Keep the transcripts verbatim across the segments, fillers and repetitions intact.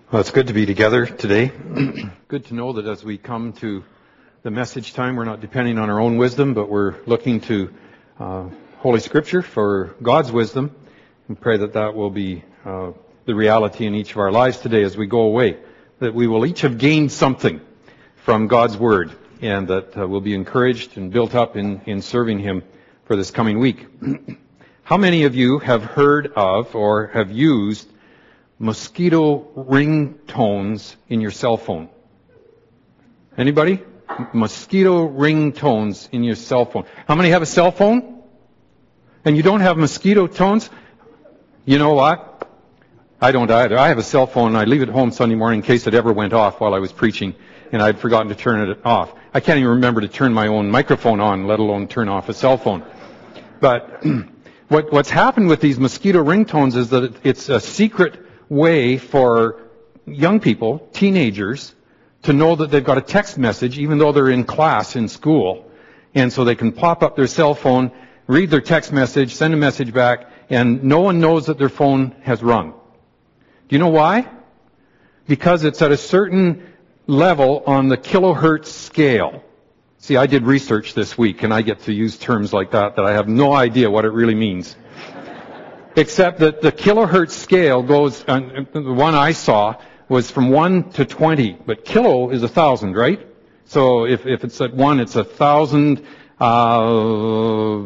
Well, it's good to be together today. Good to know that as we come to the message time, we're not depending on our own wisdom, but we're looking to uh, Holy Scripture for God's wisdom, and pray that that will be uh, the reality in each of our lives today as we go away, that we will each have gained something from God's Word, and that uh, we'll be encouraged and built up in, in serving Him for this coming week. How many of you have heard of or have used mosquito ringtones in your cell phone? Anybody? Mosquito ringtones in your cell phone. How many have a cell phone? And you don't have mosquito tones? You know what? I don't either. I have a cell phone and I leave it home Sunday morning in case it ever went off while I was preaching and I'd forgotten to turn it off. I can't even remember to turn my own microphone on, let alone turn off a cell phone. But what, what's happened with these mosquito ringtones is that it's a secret way for young people, teenagers, to know that they've got a text message even though they're in class in school. And so they can pop up their cell phone, read their text message, send a message back, and no one knows that their phone has rung. Do you know why? Because it's at a certain level on the kilohertz scale. See, I did research this week and I get to use terms like that that I have no idea what it really means. Except that the kilohertz scale goes, uh, the one I saw was from one to twenty, but kilo is a thousand, right? So if, if it's at one, it's a thousand uh,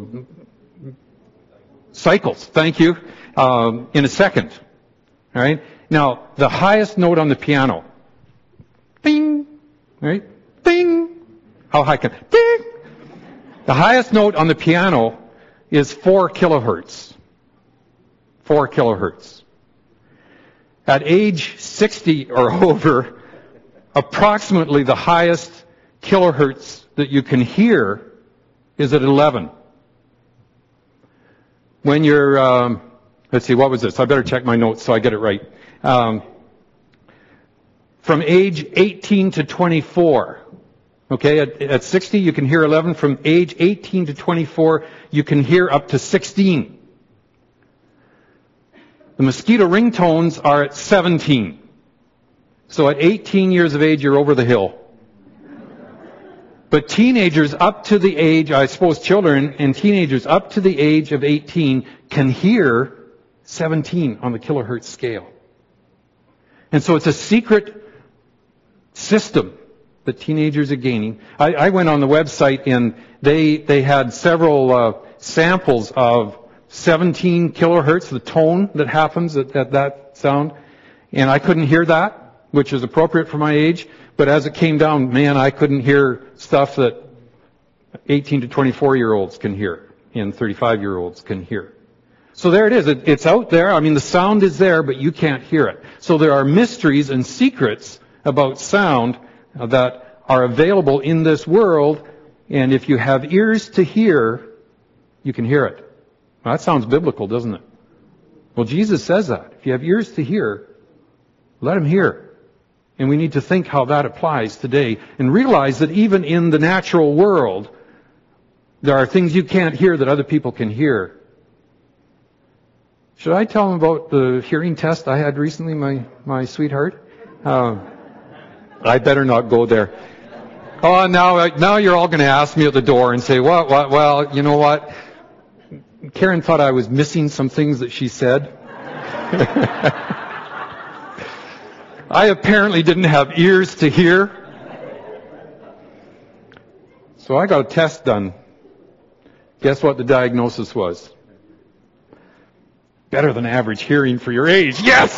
cycles, thank you, um, in a second. All right? Now, the highest note on the piano, ding, right? Ding. How high can, ding. The highest note on the piano is four kilohertz. Four kilohertz. At age sixty or over, approximately the highest kilohertz that you can hear is at eleven. When you're, um, let's see, what was this? I better check my notes so I get it right. Um, from age eighteen to twenty-four. Okay, at, at sixty you can hear eleven. From age eighteen to twenty-four you can hear up to sixteen. The mosquito ringtones are at seventeen. So at eighteen years of age, you're over the hill. But teenagers up to the age, I suppose children and teenagers up to the age of eighteen can hear seventeen on the kilohertz scale. And so it's a secret system that teenagers are gaining. I, I went on the website and they, they had several uh, samples of seventeen kilohertz, the tone that happens at, at that sound. And I couldn't hear that, which is appropriate for my age. But as it came down, man, I couldn't hear stuff that eighteen to twenty-four year olds can hear and thirty-five year olds can hear. So there it is. It, it's out there. I mean, the sound is there, but you can't hear it. So there are mysteries and secrets about sound that are available in this world. And if you have ears to hear, you can hear it. Well, that sounds biblical, doesn't it? Well, Jesus says that. If you have ears to hear, let him hear. And we need to think how that applies today and realize that even in the natural world, there are things you can't hear that other people can hear. Should I tell them about the hearing test I had recently, my, my sweetheart? Uh, I better not go there. Oh, now, now you're all going to ask me at the door and say, what, what, well, you know what? Karen thought I was missing some things that she said. I apparently didn't have ears to hear. So I got a test done. Guess what the diagnosis was? Better than average hearing for your age. Yes!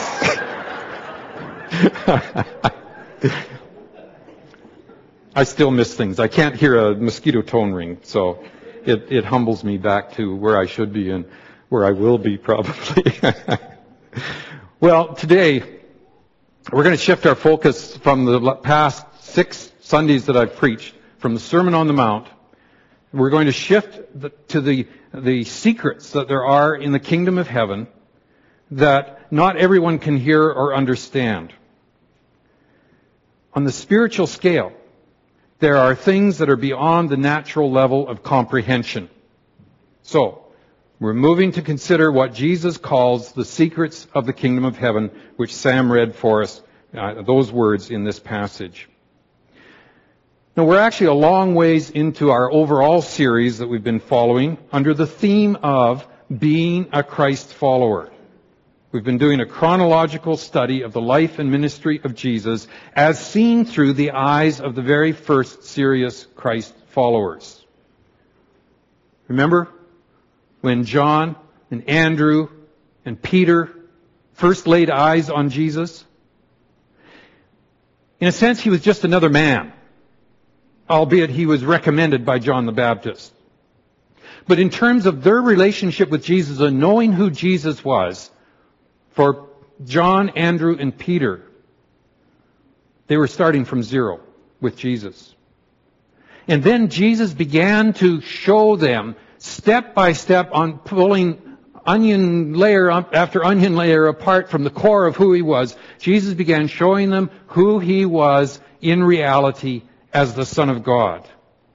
I still miss things. I can't hear a mosquito tone ring, so It, it humbles me back to where I should be and where I will be probably. Well, today we're going to shift our focus from the past six Sundays that I've preached, from the Sermon on the Mount. We're going to shift the, to the, the secrets that there are in the kingdom of heaven that not everyone can hear or understand. On the spiritual scale, there are things that are beyond the natural level of comprehension. So, we're moving to consider what Jesus calls the secrets of the kingdom of heaven, which Sam read for us uh, those words in this passage. Now, we're actually a long ways into our overall series that we've been following under the theme of being a Christ follower. We've been doing a chronological study of the life and ministry of Jesus as seen through the eyes of the very first serious Christ followers. Remember when John and Andrew and Peter first laid eyes on Jesus? In a sense, he was just another man, albeit he was recommended by John the Baptist. But in terms of their relationship with Jesus and knowing who Jesus was, for John, Andrew, and Peter, they were starting from zero with Jesus. And then Jesus began to show them step by step on pulling onion layer after onion layer apart from the core of who he was. Jesus began showing them who he was in reality as the Son of God.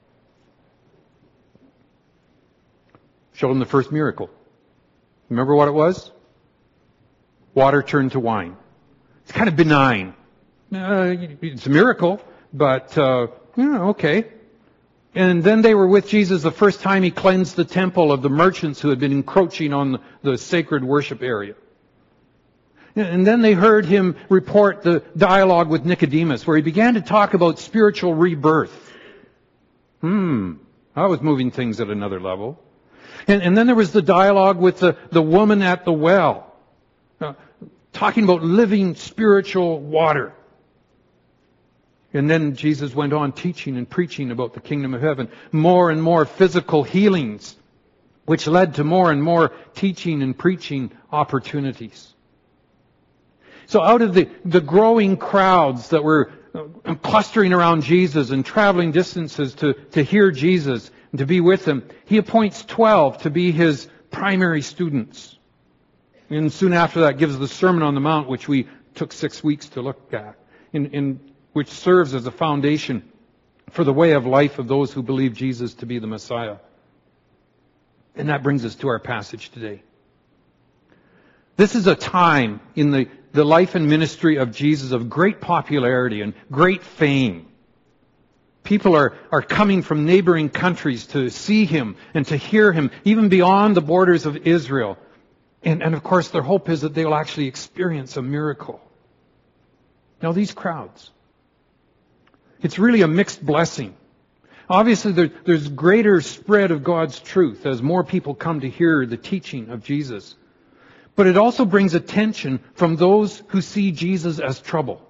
Showed them the first miracle. Remember what it was? Water turned to wine. It's kind of benign. Uh, it's a miracle, but uh, yeah, okay. And then they were with Jesus the first time he cleansed the temple of the merchants who had been encroaching on the, the sacred worship area. And then they heard him report the dialogue with Nicodemus, where he began to talk about spiritual rebirth. Hmm, that was moving things at another level. And, and then there was the dialogue with the, the woman at the well. Uh, talking about living spiritual water. And then Jesus went on teaching and preaching about the kingdom of heaven. More and more physical healings, which led to more and more teaching and preaching opportunities. So out of the, the growing crowds that were uh, clustering around Jesus and traveling distances to, to hear Jesus and to be with him, he appoints twelve to be his primary students. And soon after that gives the Sermon on the Mount, which we took six weeks to look at, in, in which serves as a foundation for the way of life of those who believe Jesus to be the Messiah. And that brings us to our passage today. This is a time in the, the life and ministry of Jesus of great popularity and great fame. People are, are coming from neighboring countries to see him and to hear him, even beyond the borders of Israel. And, and of course, their hope is that they will actually experience a miracle. Now, these crowds, it's really a mixed blessing. Obviously, there, there's greater spread of God's truth as more people come to hear the teaching of Jesus. But it also brings attention from those who see Jesus as trouble.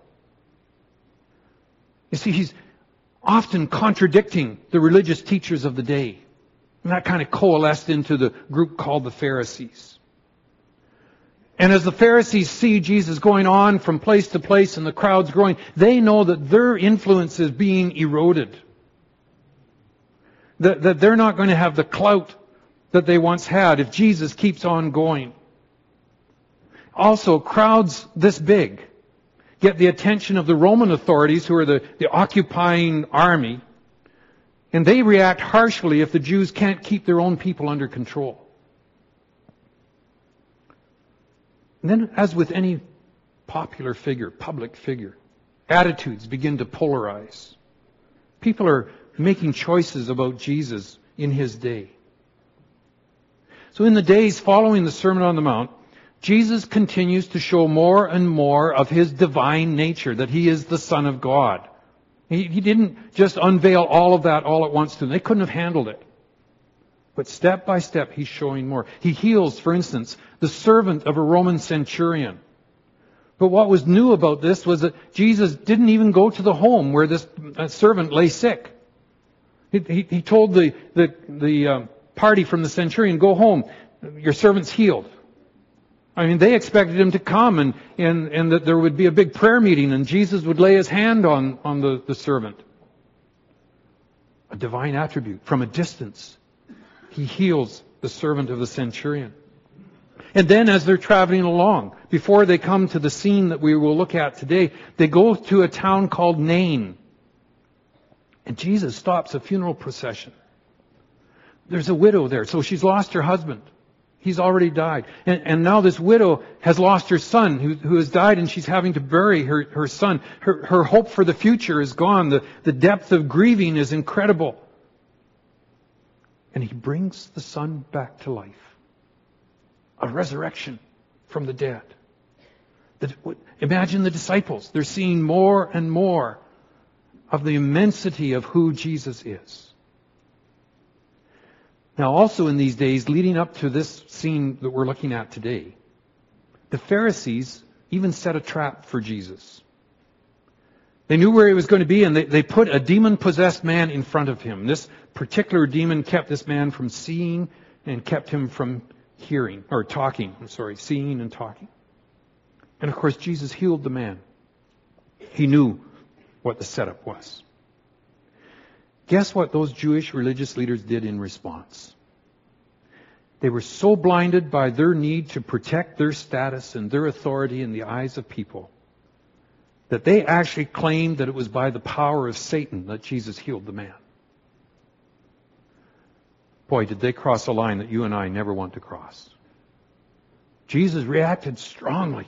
You see, he's often contradicting the religious teachers of the day. And that kind of coalesced into the group called the Pharisees. And as the Pharisees see Jesus going on from place to place and the crowds growing, they know that their influence is being eroded. That, that they're not going to have the clout that they once had if Jesus keeps on going. Also, crowds this big get the attention of the Roman authorities, who are the, the occupying army, and they react harshly if the Jews can't keep their own people under control. And then, as with any popular figure, public figure, attitudes begin to polarize. People are making choices about Jesus in his day. So in the days following the Sermon on the Mount, Jesus continues to show more and more of his divine nature, that he is the Son of God. He, he didn't just unveil all of that all at once to them. They couldn't have handled it. But step by step, he's showing more. He heals, for instance, the servant of a Roman centurion. But what was new about this was that Jesus didn't even go to the home where this servant lay sick. He, he, he told the, the, the uh, party from the centurion, go home, your servant's healed. I mean, they expected him to come and, and, and that there would be a big prayer meeting and Jesus would lay his hand on, on the, the servant. A divine attribute. From a distance, he heals the servant of the centurion. And then as they're traveling along, before they come to the scene that we will look at today, they go to a town called Nain. And Jesus stops a funeral procession. There's a widow there, so she's lost her husband. He's already died. And, and now this widow has lost her son who, who has died, and she's having to bury her, her son. Her, her hope for the future is gone. The, the depth of grieving is incredible. And he brings the son back to life. A resurrection from the dead. The, imagine the disciples. They're seeing more and more of the immensity of who Jesus is. Now, also in these days, leading up to this scene that we're looking at today, the Pharisees even set a trap for Jesus. They knew where he was going to be, and they, they put a demon-possessed man in front of him. This particular demon kept this man from seeing and kept him from hearing, or talking, I'm sorry, seeing and talking. And of course, Jesus healed the man. He knew what the setup was. Guess what those Jewish religious leaders did in response? They were so blinded by their need to protect their status and their authority in the eyes of people that they actually claimed that it was by the power of Satan that Jesus healed the man. Boy, did they cross a line that you and I never want to cross. Jesus reacted strongly.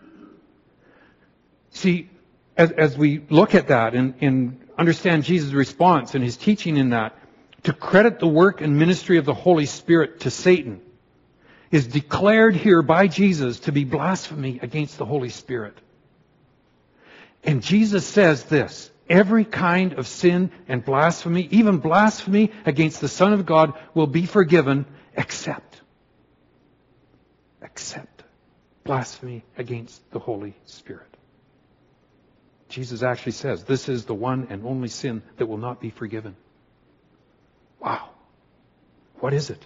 See, as, as we look at that and, and understand Jesus' response and his teaching in that, to credit the work and ministry of the Holy Spirit to Satan is declared here by Jesus to be blasphemy against the Holy Spirit. And Jesus says this: every kind of sin and blasphemy, even blasphemy against the Son of God, will be forgiven except, except blasphemy against the Holy Spirit. Jesus actually says this is the one and only sin that will not be forgiven. Wow. What is it?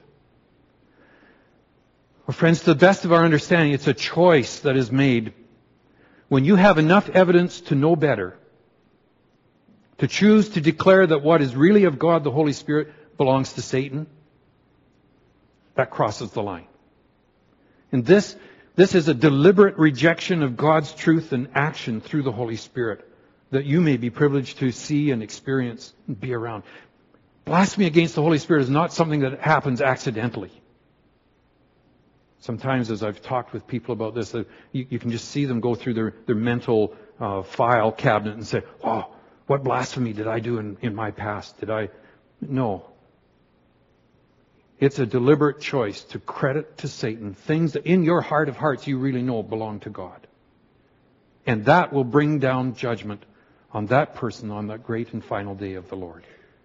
Well, friends, to the best of our understanding, it's a choice that is made when you have enough evidence to know better, to choose to declare that what is really of God, the Holy Spirit, belongs to Satan. That crosses the line. And this, this is a deliberate rejection of God's truth and action through the Holy Spirit that you may be privileged to see and experience and be around. Blasphemy against the Holy Spirit is not something that happens accidentally. Sometimes as I've talked with people about this, you, you can just see them go through their, their mental uh, file cabinet and say, oh, what blasphemy did I do in, in my past? Did I? No. It's a deliberate choice to credit to Satan things that in your heart of hearts you really know belong to God. And that will bring down judgment on that person on that great and final day of the Lord.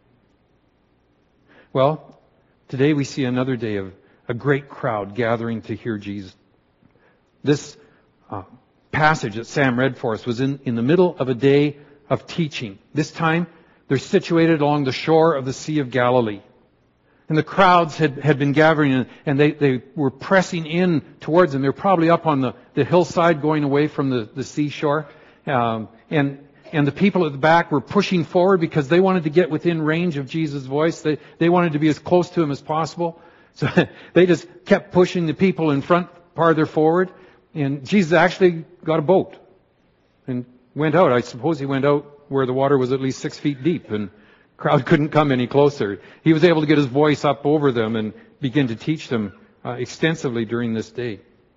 Well, today we see another day of a great crowd gathering to hear Jesus. This uh, passage that Sam read for us was in, in the middle of a day of teaching. This time, they're situated along the shore of the Sea of Galilee. And the crowds had, had been gathering, and, and they, they were pressing in towards them. They were probably up on the, the hillside going away from the, the seashore. Um, and And the people at the back were pushing forward because they wanted to get within range of Jesus' voice. They, they wanted to be as close to him as possible. So they just kept pushing the people in front farther forward. And Jesus actually got a boat and went out. I suppose he went out where the water was at least six feet deep, and the crowd couldn't come any closer. He was able to get his voice up over them and begin to teach them uh, extensively during this day.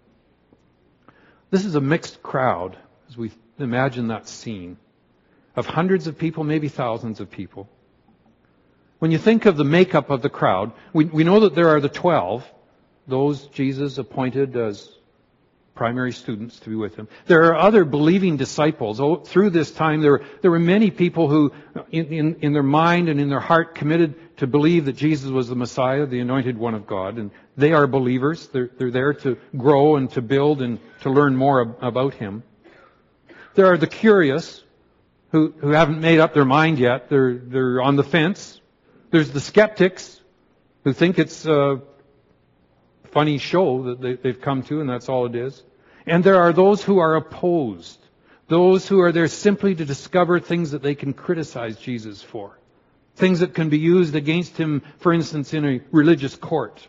This is a mixed crowd, as we imagine that scene, of hundreds of people, maybe thousands of people. When you think of the makeup of the crowd, we, we know that there are the twelve, those Jesus appointed as primary students to be with him. There are other believing disciples. Oh, through this time, there, there were many people who, in, in, in their mind and in their heart, committed to believe that Jesus was the Messiah, the anointed one of God. And they are believers. They're, they're there to grow and to build and to learn more ab- about him. There are the curious, Who, who haven't made up their mind yet. They're, they're on the fence. There's the skeptics who think it's a funny show that they, they've come to, and that's all it is. And there are those who are opposed. Those who are there simply to discover things that they can criticize Jesus for. Things that can be used against him, for instance, in a religious court.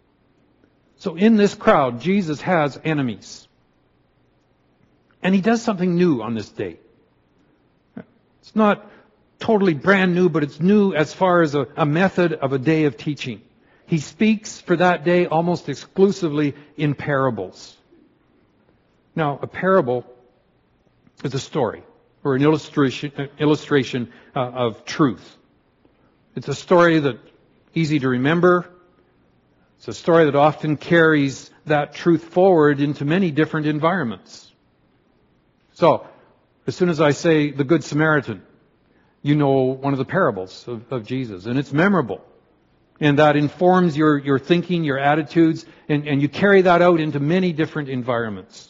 So in this crowd, Jesus has enemies. And he does something new on this day. It's not totally brand new, but it's new as far as a, a method of a day of teaching. He speaks for that day almost exclusively in parables. Now, a parable is a story or an illustration, an illustration uh, of truth. It's a story that's easy to remember. It's a story that often carries that truth forward into many different environments. So, as soon as I say the Good Samaritan, you know one of the parables of, of Jesus, and it's memorable. And that informs your, your thinking, your attitudes, and, and you carry that out into many different environments.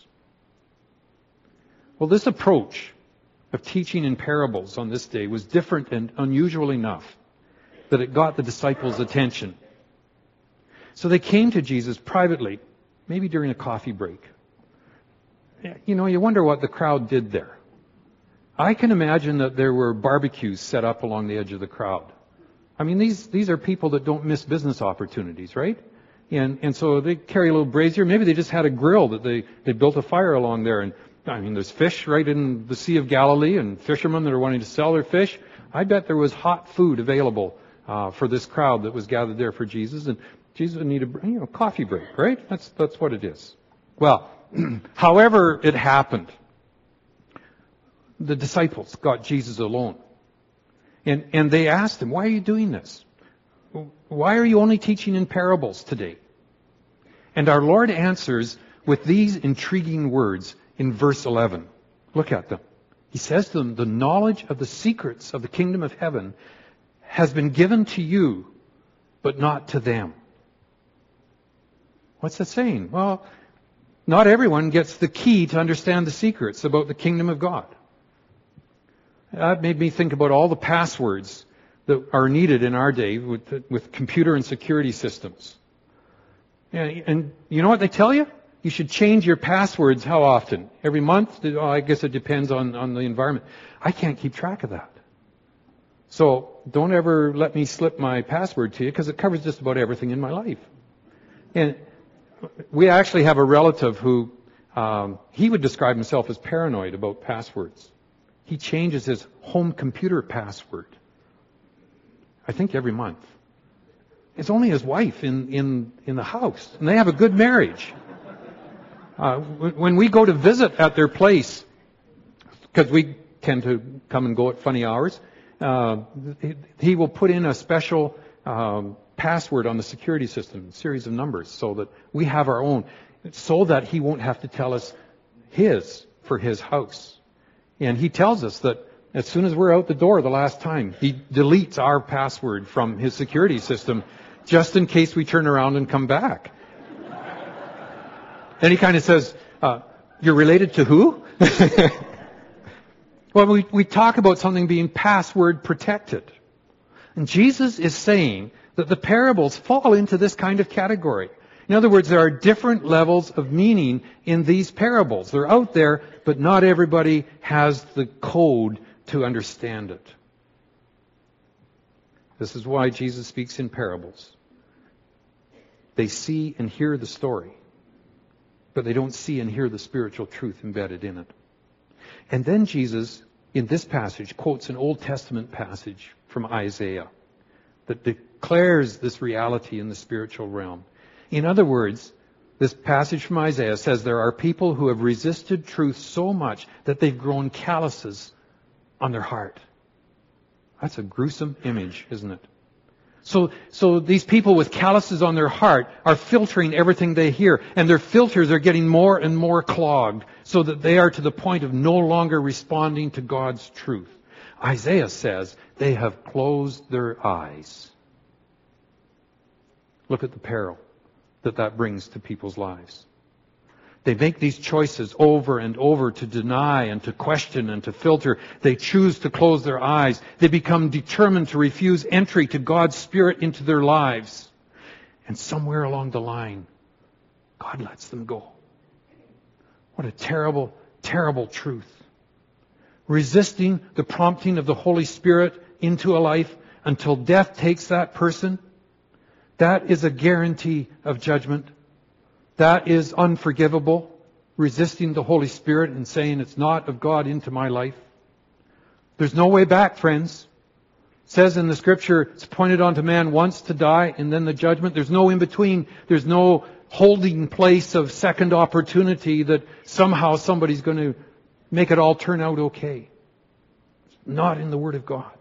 Well, this approach of teaching in parables on this day was different and unusual enough that it got the disciples' attention. So they came to Jesus privately, maybe during a coffee break. You know, you wonder what the crowd did there. I can imagine that there were barbecues set up along the edge of the crowd. I mean, these these are people that don't miss business opportunities, right? And and so they carry a little brazier. Maybe they just had a grill that they, they built a fire along there. And I mean, there's fish right in the Sea of Galilee and fishermen that are wanting to sell their fish. I bet there was hot food available uh, for this crowd that was gathered there for Jesus. And Jesus would need a you know coffee break, right? That's that's what it is. Well, however it happened, the disciples got Jesus alone. And, and they asked him, why are you doing this? Why are you only teaching in parables today? And our Lord answers with these intriguing words in verse eleven. Look at them. He says to them, the knowledge of the secrets of the kingdom of heaven has been given to you, but not to them. What's that saying? Well, not everyone gets the key to understand the secrets about the kingdom of God. That made me think about all the passwords that are needed in our day with, with computer and security systems. And, and you know what they tell you? You should change your passwords how often? Every month? Oh, I guess it depends on, on the environment. I can't keep track of that. So don't ever let me slip my password to you because it covers just about everything in my life. And we actually have a relative who, um, he would describe himself as paranoid about passwords. He changes his home computer password, I think every month. It's only his wife in, in, in the house, and they have a good marriage. Uh, when we go to visit at their place, because we tend to come and go at funny hours, uh, he, he will put in a special um, password on the security system, a series of numbers, so that we have our own, so that he won't have to tell us his for his house. And he tells us that as soon as we're out the door the last time, he deletes our password from his security system just in case we turn around and come back. Then he kind of says, uh, you're related to who? Well, we, we talk about something being password protected. And Jesus is saying that the parables fall into this kind of category. In other words, there are different levels of meaning in these parables. They're out there, but not everybody has the code to understand it. This is why Jesus speaks in parables. They see and hear the story, but they don't see and hear the spiritual truth embedded in it. And then Jesus, in this passage, quotes an Old Testament passage from Isaiah that declares this reality in the spiritual realm. In other words, this passage from Isaiah says there are people who have resisted truth so much that they've grown calluses on their heart. That's a gruesome image, isn't it? So, so these people with calluses on their heart are filtering everything they hear, and their filters are getting more and more clogged so that they are to the point of no longer responding to God's truth. Isaiah says they have closed their eyes. Look at the peril that that brings to people's lives. They make these choices over and over to deny and to question and to filter. They choose to close their eyes. They become determined to refuse entry to God's Spirit into their lives. And somewhere along the line, God lets them go. What a terrible, terrible truth. Resisting the prompting of the Holy Spirit into a life until death takes that person, that is a guarantee of judgment. That is unforgivable. Resisting the Holy Spirit and saying it's not of God into my life. There's no way back, friends. says in the Scripture, it's appointed unto man once to die and then the judgment. There's no in between. There's no holding place of second opportunity that somehow somebody's going to make it all turn out okay. It's not in the Word of God.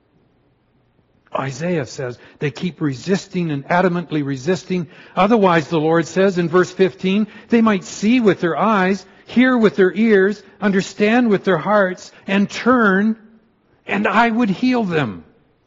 Isaiah says they keep resisting and adamantly resisting. Otherwise, the Lord says in verse fifteen, they might see with their eyes, hear with their ears, understand with their hearts, and turn, and I would heal them.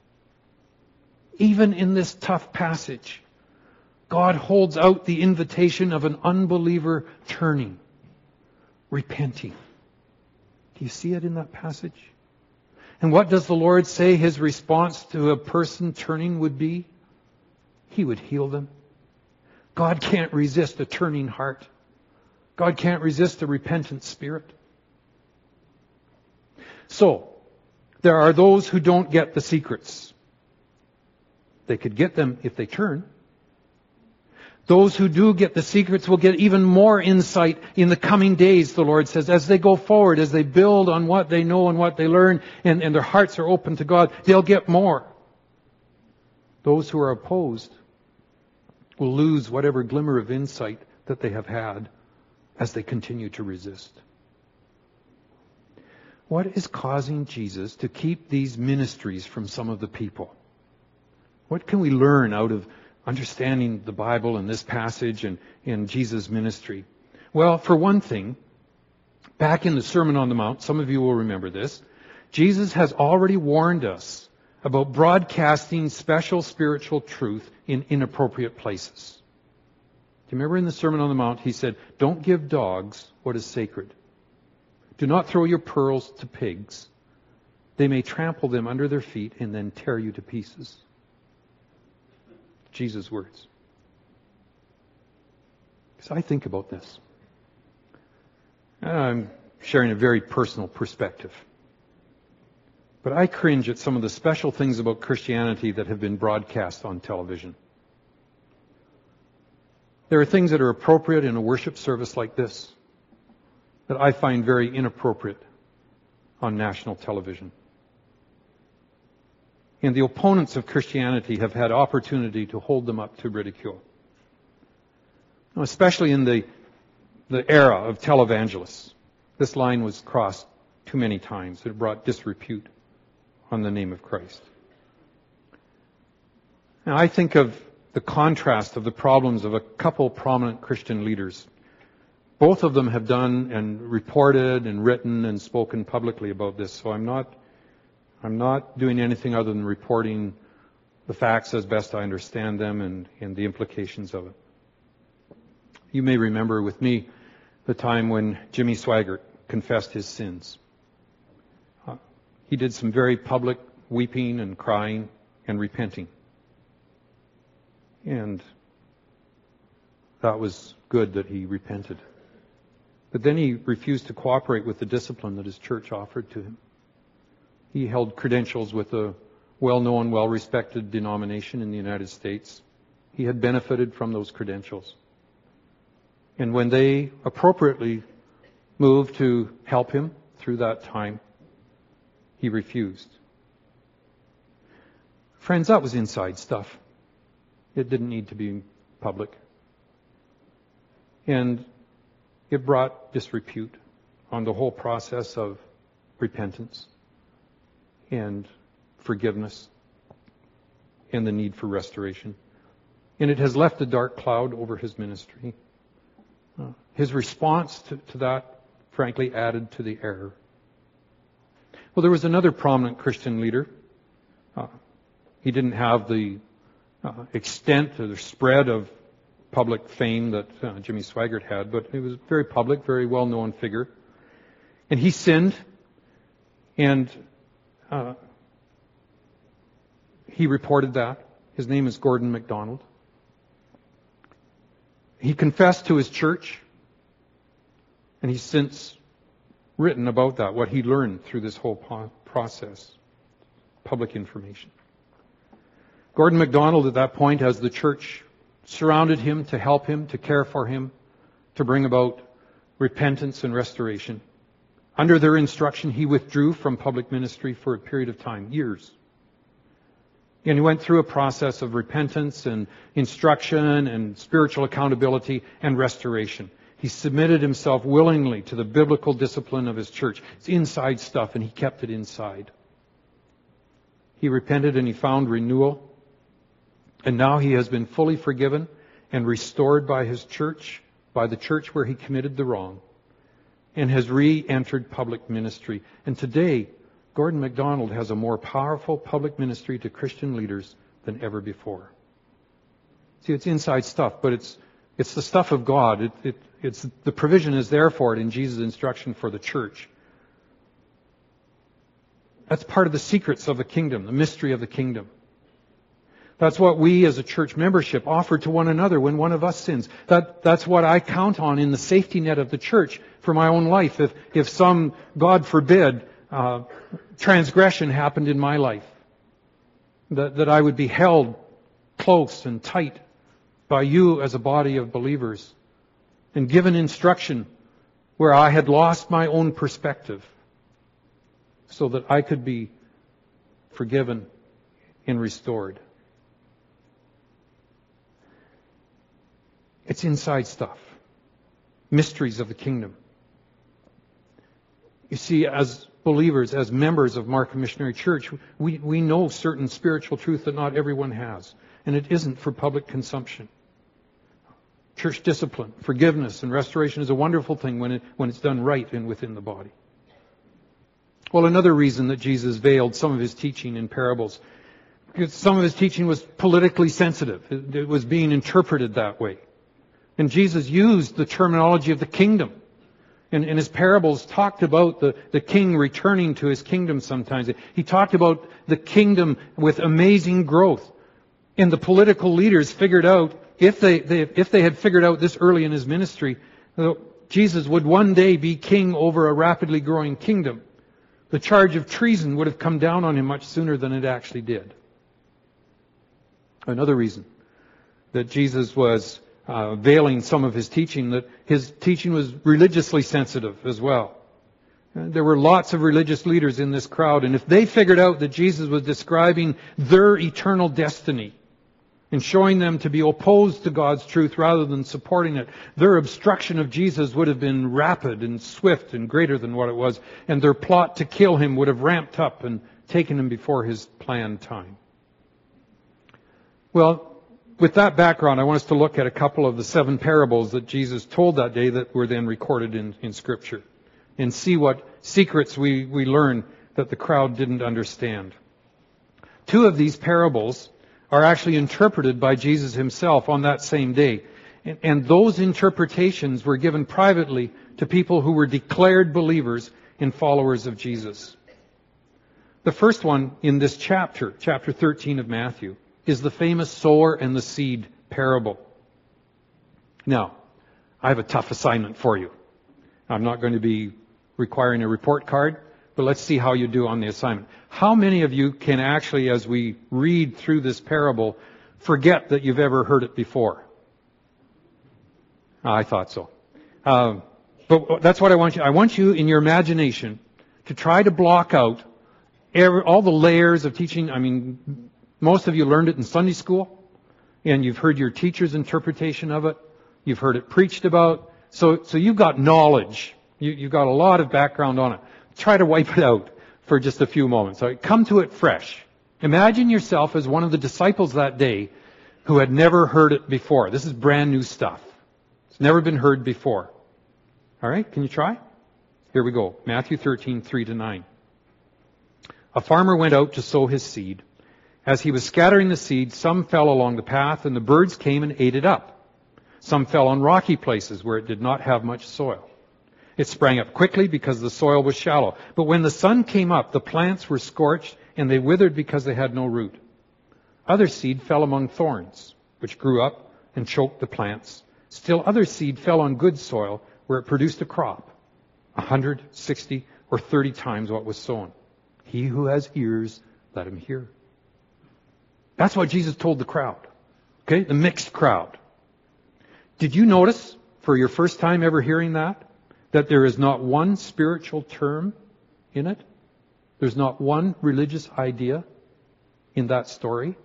Even in this tough passage, God holds out the invitation of an unbeliever turning, repenting. Do you see it in that passage? And what does the Lord say His response to a person turning would be? He would heal them. God can't resist a turning heart. God can't resist a repentant spirit. So, there are those who don't get the secrets. They could get them if they turn. Those who do get the secrets will get even more insight in the coming days, the Lord says. As they go forward, as they build on what they know and what they learn, and, and their hearts are open to God, they'll get more. Those who are opposed will lose whatever glimmer of insight that they have had as they continue to resist. What is causing Jesus to keep these ministries from some of the people? What can we learn out of understanding the Bible and this passage and in Jesus' ministry? Well, for one thing, back in the Sermon on the Mount, some of you will remember this, Jesus has already warned us about broadcasting special spiritual truth in inappropriate places. Do you remember in the Sermon on the Mount, He said, don't give dogs what is sacred. Do not throw your pearls to pigs. They may trample them under their feet and then tear you to pieces. Jesus' words. So I think about this. I'm sharing a very personal perspective. But I cringe at some of the special things about Christianity that have been broadcast on television. There are things that are appropriate in a worship service like this that I find very inappropriate on national television. And the opponents of Christianity have had opportunity to hold them up to ridicule. Now, especially in the, the era of televangelists. This line was crossed too many times. It brought disrepute on the name of Christ. Now, I think of the contrast of the problems of a couple prominent Christian leaders. Both of them have done and reported and written and spoken publicly about this, so I'm not I'm not doing anything other than reporting the facts as best I understand them and, and the implications of it. You may remember with me the time when Jimmy Swaggart confessed his sins. Uh, he did some very public weeping and crying and repenting. And that was good that he repented. But then he refused to cooperate with the discipline that his church offered to him. He held credentials with a well-known, well-respected denomination in the United States. He had benefited from those credentials. And when they appropriately moved to help him through that time, he refused. Friends, that was inside stuff. It didn't need to be public. And it brought disrepute on the whole process of repentance and forgiveness and the need for restoration. And it has left a dark cloud over his ministry. Uh, his response to, to that, frankly, added to the error. Well, there was another prominent Christian leader. Uh, he didn't have the uh, extent or the spread of public fame that uh, Jimmy Swaggart had, but he was a very public, very well-known figure. And he sinned, and uh, he reported that. His name is Gordon MacDonald. He confessed to his church, and he's since written about that, what he learned through this whole po- process, public information. Gordon MacDonald, at that point, as the church surrounded him to help him, to care for him, to bring about repentance and restoration. Under their instruction, he withdrew from public ministry for a period of time, years. And he went through a process of repentance and instruction and spiritual accountability and restoration. He submitted himself willingly to the biblical discipline of his church. It's inside stuff, and he kept it inside. He repented and he found renewal. And now he has been fully forgiven and restored by his church, by the church where he committed the wrong, and has re-entered public ministry. And today, Gordon MacDonald has a more powerful public ministry to Christian leaders than ever before. See, it's inside stuff, but it's it's the stuff of God. It, it, it's the provision is there for it in Jesus' instruction for the church. That's part of the secrets of the kingdom, the mystery of the kingdom. That's what we as a church membership offer to one another when one of us sins. That, that's what I count on in the safety net of the church for my own life. If, if some, God forbid, uh, transgression happened in my life, that, that I would be held close and tight by you as a body of believers and given instruction where I had lost my own perspective so that I could be forgiven and restored. It's inside stuff. Mysteries of the kingdom. You see, as believers, as members of Markham Missionary Church, we, we know certain spiritual truth that not everyone has. And it isn't for public consumption. Church discipline, forgiveness, and restoration is a wonderful thing when, it, when it's done right and within the body. Well, another reason that Jesus veiled some of his teaching in parables, because some of his teaching was politically sensitive. It, it was being interpreted that way. And Jesus used the terminology of the kingdom. And, and his parables talked about the, the king returning to his kingdom sometimes. He talked about the kingdom with amazing growth. And the political leaders figured out, if they, they if they had figured out this early in his ministry, Jesus would one day be king over a rapidly growing kingdom, the charge of treason would have come down on him much sooner than it actually did. Another reason that Jesus was uh, veiling some of his teaching, that his teaching was religiously sensitive as well. There were lots of religious leaders in this crowd, and if they figured out that Jesus was describing their eternal destiny and showing them to be opposed to God's truth rather than supporting it, their obstruction of Jesus would have been rapid and swift and greater than what it was, and their plot to kill him would have ramped up and taken him before his planned time. Well, with that background, I want us to look at a couple of the seven parables that Jesus told that day that were then recorded in, in Scripture, and see what secrets we, we learn that the crowd didn't understand. Two of these parables are actually interpreted by Jesus himself on that same day. And, and those interpretations were given privately to people who were declared believers and followers of Jesus. The first one in this chapter, chapter thirteen of Matthew, is the famous sower and the seed parable. Now, I have a tough assignment for you. I'm not going to be requiring a report card, but let's see how you do on the assignment. How many of you can actually, as we read through this parable, forget that you've ever heard it before? I thought so. Um, but that's what I want you. I want you in your imagination to try to block out every, all the layers of teaching. I mean, most of you learned it in Sunday school, and you've heard your teacher's interpretation of it. You've heard it preached about. So, so you've got knowledge. You, you've got a lot of background on it. Try to wipe it out for just a few moments. All right, come to it fresh. Imagine yourself as one of the disciples that day who had never heard it before. This is brand new stuff. It's never been heard before. All right, can you try? Here we go. Matthew thirteen, three to nine. A farmer went out to sow his seed. As he was scattering the seed, some fell along the path, and the birds came and ate it up. Some fell on rocky places where it did not have much soil. It sprang up quickly because the soil was shallow. But when the sun came up, the plants were scorched, and they withered because they had no root. Other seed fell among thorns, which grew up and choked the plants. Still other seed fell on good soil, where it produced a crop, a hundred, sixty, or thirty times what was sown. He who has ears, let him hear. That's what Jesus told the crowd. Okay, the mixed crowd. Did you notice, for your first time ever hearing that, that there is not one spiritual term in it? There's not one religious idea in that story.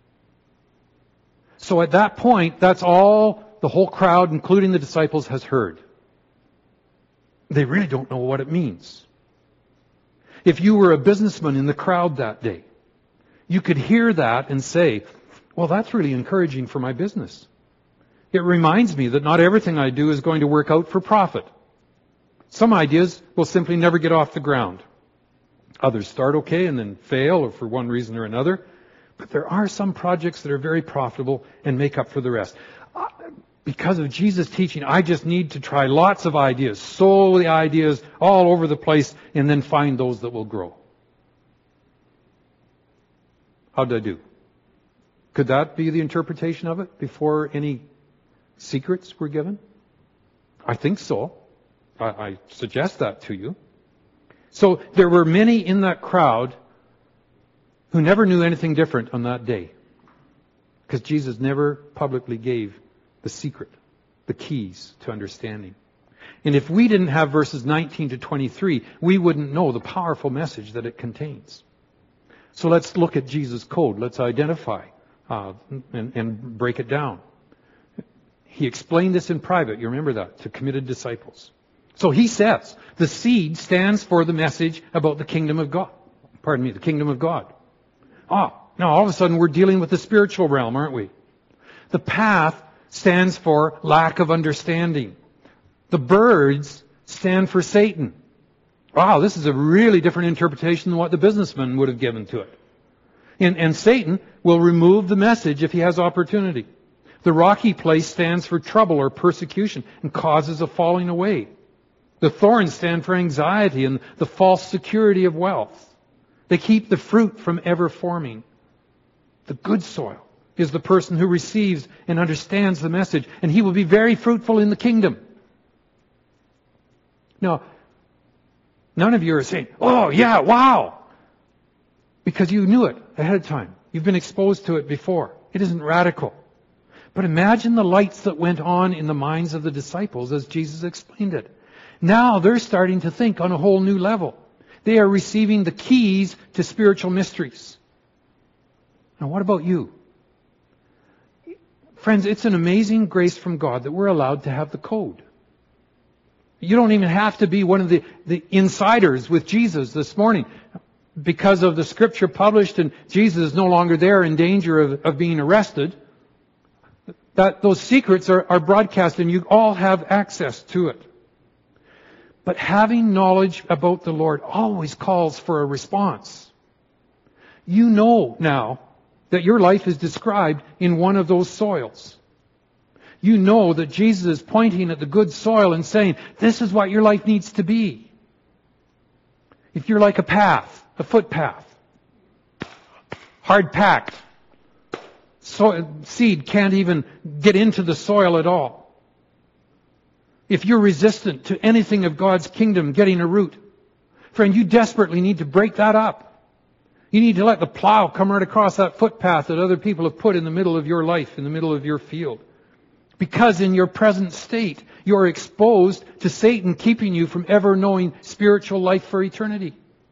So at that point, that's all the whole crowd, including the disciples, has heard. They really don't know what it means. If you were a businessman in the crowd that day, you could hear that and say, well, that's really encouraging for my business. It reminds me that not everything I do is going to work out for profit. Some ideas will simply never get off the ground. Others start okay and then fail, or for one reason or another. But there are some projects that are very profitable and make up for the rest. Because of Jesus' teaching, I just need to try lots of ideas, sow the ideas all over the place, and then find those that will grow. How did I do? Could that be the interpretation of it before any secrets were given? I think so. I, I suggest that to you. So there were many in that crowd who never knew anything different on that day, because Jesus never publicly gave the secret, the keys to understanding. And if we didn't have verses nineteen to twenty-three, we wouldn't know the powerful message that it contains. So let's look at Jesus' code. Let's identify uh, and, and break it down. He explained this in private, you remember that, to committed disciples. So he says, the seed stands for the message about the kingdom of God. Pardon me, the kingdom of God. Ah, now all of a sudden we're dealing with the spiritual realm, aren't we? The path stands for lack of understanding. The birds stand for Satan. Wow, this is a really different interpretation than what the businessman would have given to it. And, and Satan will remove the message if he has opportunity. The rocky place stands for trouble or persecution and causes a falling away. The thorns stand for anxiety and the false security of wealth. They keep the fruit from ever forming. The good soil is the person who receives and understands the message, and he will be very fruitful in the kingdom. Now, none of you are saying, oh yeah, wow, because you knew it ahead of time. You've been exposed to it before. It isn't radical. But imagine the lights that went on in the minds of the disciples as Jesus explained it. Now they're starting to think on a whole new level. They are receiving the keys to spiritual mysteries. Now what about you? Friends, it's an amazing grace from God that we're allowed to have the code. You don't even have to be one of the, the insiders with Jesus this morning. Because of the scripture published and Jesus is no longer there in danger of, of being arrested, that those secrets are, are broadcast and you all have access to it. But having knowledge about the Lord always calls for a response. You know now that your life is described in one of those soils. You know that Jesus is pointing at the good soil and saying, this is what your life needs to be. If you're like a path, a footpath, hard packed, so, seed can't even get into the soil at all. If you're resistant to anything of God's kingdom getting a root, friend, you desperately need to break that up. You need to let the plow come right across that footpath that other people have put in the middle of your life, in the middle of your field. Because in your present state, you're exposed to Satan keeping you from ever knowing spiritual life for eternity.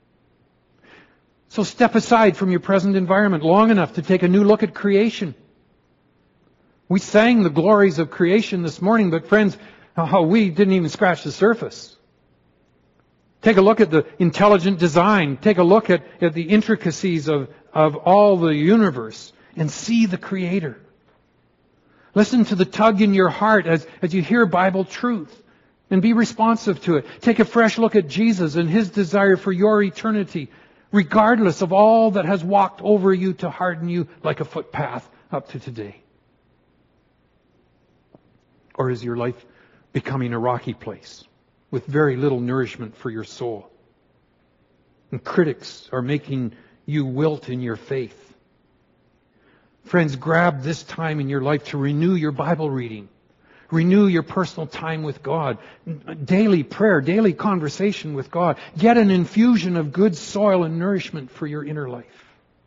So step aside from your present environment long enough to take a new look at creation. We sang the glories of creation this morning, but friends, oh, we didn't even scratch the surface. Take a look at the intelligent design. Take a look at, at the intricacies of, of all the universe and see the Creator. Listen to the tug in your heart as, as you hear Bible truth and be responsive to it. Take a fresh look at Jesus and His desire for your eternity, regardless of all that has walked over you to harden you like a footpath up to today. Or is your life becoming a rocky place with very little nourishment for your soul? And critics are making you wilt in your faith. Friends, grab this time in your life to renew your Bible reading. Renew your personal time with God. Daily prayer, daily conversation with God. Get an infusion of good soil and nourishment for your inner life.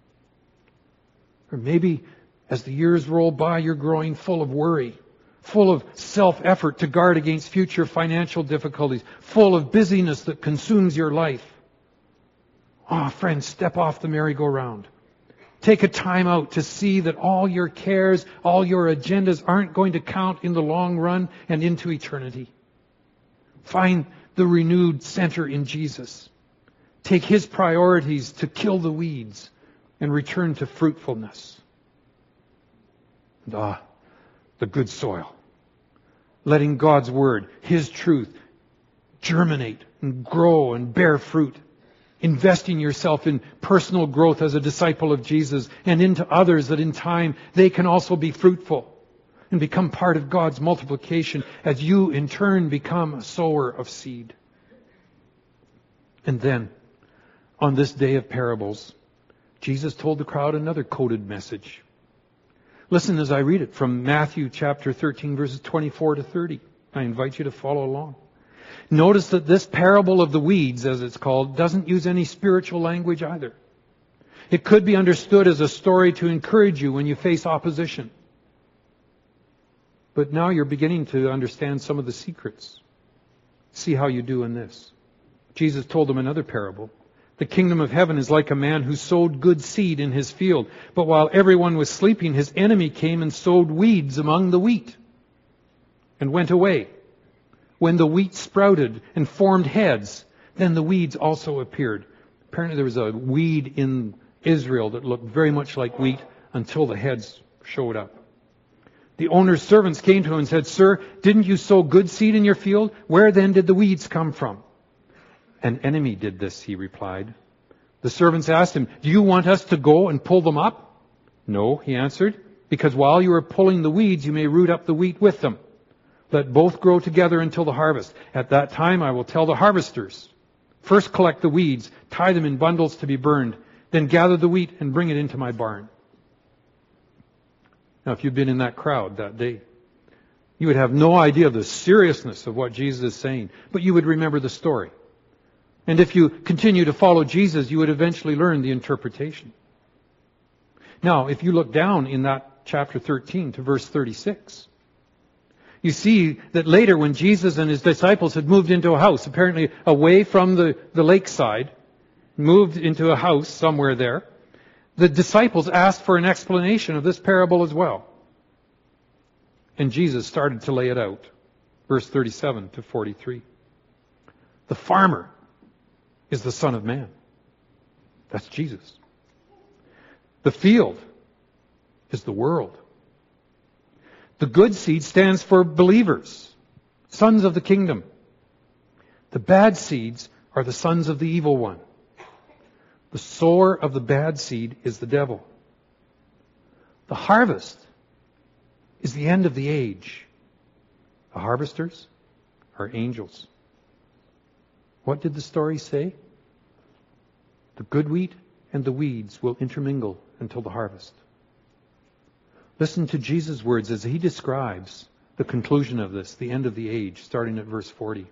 Or maybe as the years roll by, you're growing full of worry, full of self-effort to guard against future financial difficulties, full of busyness that consumes your life. Oh, friends, step off the merry-go-round. Take a time out to see that all your cares, all your agendas aren't going to count in the long run and into eternity. Find the renewed center in Jesus. Take His priorities to kill the weeds and return to fruitfulness. And, ah, the good soil. Letting God's Word, His truth, germinate and grow and bear fruit. Investing yourself in personal growth as a disciple of Jesus and into others that in time they can also be fruitful and become part of God's multiplication as you in turn become a sower of seed. And then, on this day of parables, Jesus told the crowd another coded message. Listen as I read it from Matthew chapter thirteen, verses twenty-four to thirty. I invite you to follow along. Notice that this parable of the weeds, as it's called, doesn't use any spiritual language either. It could be understood as a story to encourage you when you face opposition. But now you're beginning to understand some of the secrets. See how you do in this. Jesus told them another parable. The kingdom of heaven is like a man who sowed good seed in his field. But while everyone was sleeping, his enemy came and sowed weeds among the wheat and went away. When the wheat sprouted and formed heads, then the weeds also appeared. Apparently there was a weed in Israel that looked very much like wheat until the heads showed up. The owner's servants came to him and said, "Sir, didn't you sow good seed in your field? Where then did the weeds come from?" "An enemy did this," he replied. The servants asked him, "Do you want us to go and pull them up?" "No," he answered, "because while you are pulling the weeds, you may root up the wheat with them. Let both grow together until the harvest. At that time I will tell the harvesters, first collect the weeds, tie them in bundles to be burned, then gather the wheat and bring it into my barn." Now, if you'd been in that crowd that day, you would have no idea of the seriousness of what Jesus is saying, but you would remember the story. And if you continue to follow Jesus, you would eventually learn the interpretation. Now, if you look down in that chapter thirteen to verse thirty-six, you see that later when Jesus and His disciples had moved into a house, apparently away from the, the lakeside, moved into a house somewhere there, the disciples asked for an explanation of this parable as well. And Jesus started to lay it out. Verse thirty-seven to forty-three. The farmer is the Son of Man. That's Jesus. The field is the world. The good seed stands for believers, sons of the kingdom. The bad seeds are the sons of the evil one. The sower of the bad seed is the devil. The harvest is the end of the age. The harvesters are angels. What did the story say? The good wheat and the weeds will intermingle until the harvest. Listen to Jesus' words as He describes the conclusion of this, the end of the age, starting at verse forty.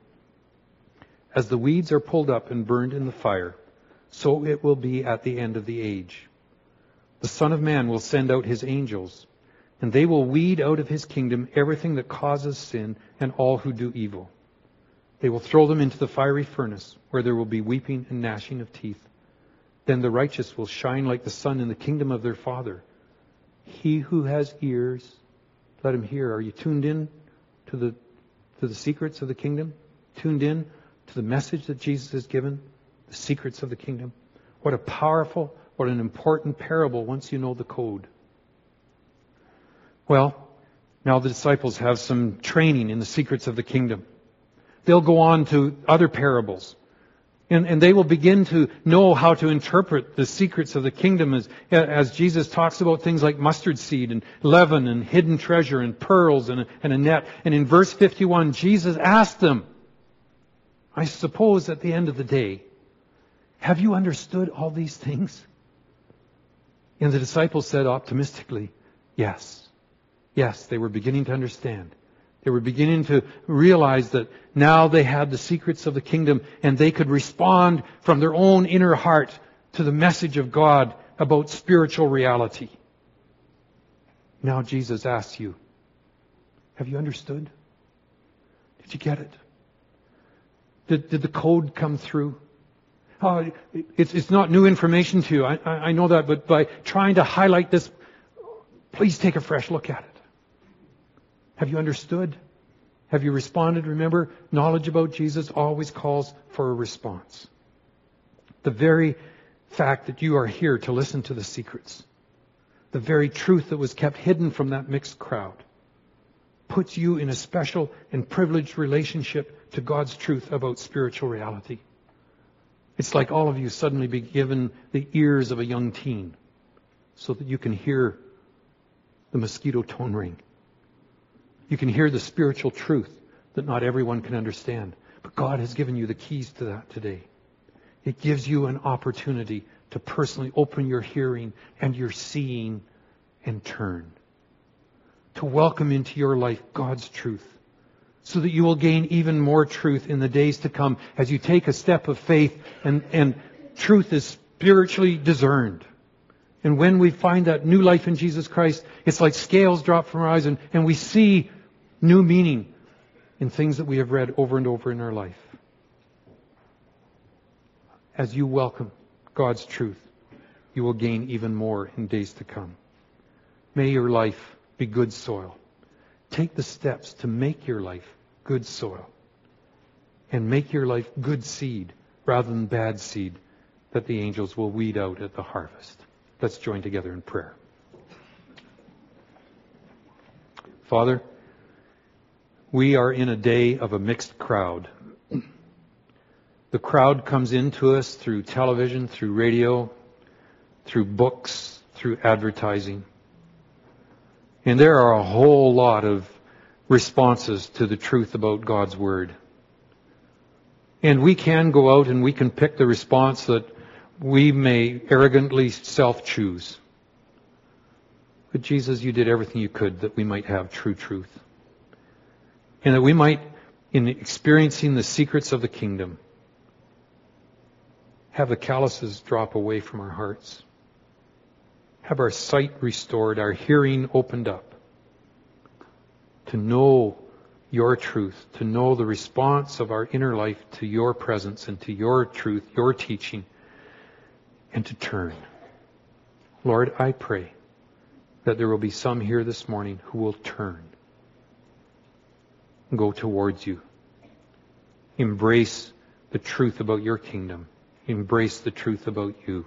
As the weeds are pulled up and burned in the fire, so it will be at the end of the age. The Son of Man will send out His angels, and they will weed out of His kingdom everything that causes sin and all who do evil. They will throw them into the fiery furnace, where there will be weeping and gnashing of teeth. Then the righteous will shine like the sun in the kingdom of their Father. He who has ears, let him hear. Are you tuned in to the to the secrets of the kingdom? Tuned in to the message that Jesus has given? The secrets of the kingdom? What a powerful, what an important parable once you know the code. Well, now the disciples have some training in the secrets of the kingdom. They'll go on to other parables. And, and they will begin to know how to interpret the secrets of the kingdom as, as Jesus talks about things like mustard seed and leaven and hidden treasure and pearls and a, and a net. And in verse fifty-one, Jesus asked them, I suppose at the end of the day, have you understood all these things? And the disciples said optimistically, yes. Yes, they were beginning to understand. They were beginning to realize that now they had the secrets of the kingdom and they could respond from their own inner heart to the message of God about spiritual reality. Now Jesus asks you, have you understood? Did you get it? Did, did the code come through? Uh, it's, it's not new information to you. I, I, I know that, but by trying to highlight this, please take a fresh look at it. Have you understood? Have you responded? Remember, knowledge about Jesus always calls for a response. The very fact that you are here to listen to the secrets, the very truth that was kept hidden from that mixed crowd, puts you in a special and privileged relationship to God's truth about spiritual reality. It's like all of you suddenly be given the ears of a young teen so that you can hear the mosquito tone ring. You can hear the spiritual truth that not everyone can understand. But God has given you the keys to that today. It gives you an opportunity to personally open your hearing and your seeing and turn. To welcome into your life God's truth, so that you will gain even more truth in the days to come as you take a step of faith and, and truth is spiritually discerned. And when we find that new life in Jesus Christ, it's like scales drop from our eyes and, and we see new meaning in things that we have read over and over in our life. As you welcome God's truth, you will gain even more in days to come. May your life be good soil. Take the steps to make your life good soil. And make your life good seed rather than bad seed that the angels will weed out at the harvest. Let's join together in prayer. Father, we are in a day of a mixed crowd. The crowd comes into us through television, through radio, through books, through advertising. And there are a whole lot of responses to the truth about God's Word. And we can go out and we can pick the response that we may arrogantly self-choose. But Jesus, you did everything you could that we might have true truth. And that we might, in experiencing the secrets of the kingdom, have the calluses drop away from our hearts. Have our sight restored, our hearing opened up. To know your truth, to know the response of our inner life to your presence and to your truth, your teaching, and to turn. Lord, I pray that there will be some here this morning who will turn. Go towards you. Embrace the truth about your kingdom. Embrace the truth about you.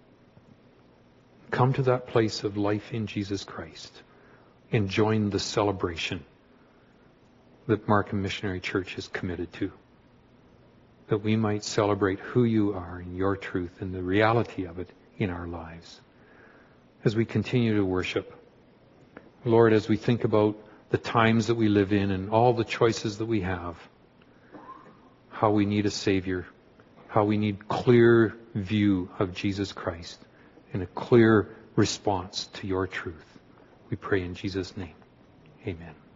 Come to that place of life in Jesus Christ and join the celebration that Markham Missionary Church is committed to. That we might celebrate who you are and your truth and the reality of it in our lives. As we continue to worship, Lord, as we think about the times that we live in and all the choices that we have, how we need a Savior, how we need clear view of Jesus Christ and a clear response to your truth. We pray in Jesus' name. Amen.